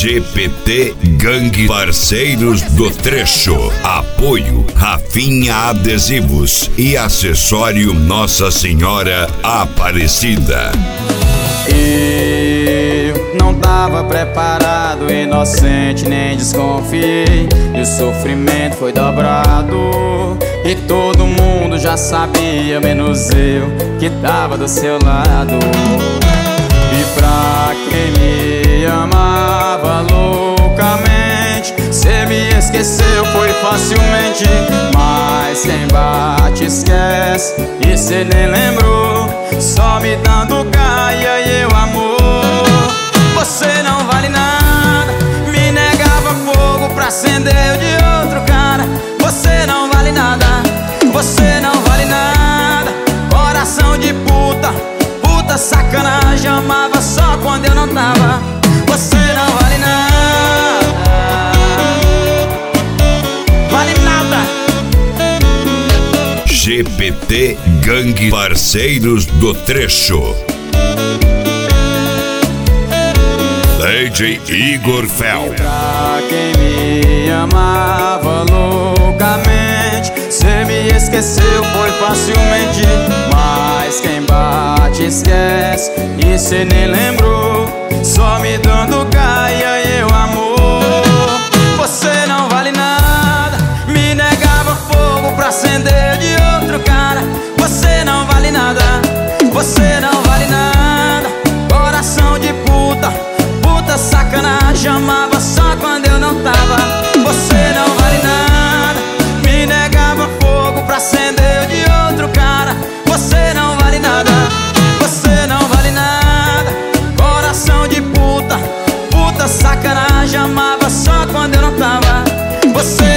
GPT Gangue Parceiros do Trecho. Apoio Rafinha Adesivos e Acessório Nossa Senhora Aparecida. Eu não tava preparado, inocente, nem desconfiei. E o sofrimento foi dobrado. E todo mundo já sabia, menos eu, que tava do seu lado. E pra quem me amava loucamente, cê me esqueceu, foi facilmente. Mas quem bate esquece, e cê nem lembrou, só me dando gaia e eu amor. Você não vale nada, me negava fogo pra acender o de outro cara. Você não vale nada, você não vale nada. Coração de puta, puta sacanagem, amava só quando eu não tava. Você não vale nada, vale nada. GPT Gangue Parceiros do Trecho. DJ Igor Fel. Pra quem me amava loucamente, cê me esqueceu, foi facilmente. Mas quem bate esquece, e cê nem lembrou, só me dando gaia e eu amor. Você não vale nada, me negava fogo pra acender de outro cara. Você não vale nada, você não vale nada. Coração de puta, puta sacanagem, amava só quando eu não tava. Você não vale nada, me negava fogo pra acender de outro cara. Você não vale nada, você não vale nada. Coração de puta, puta sacanagem, amava só quando eu não tava. Você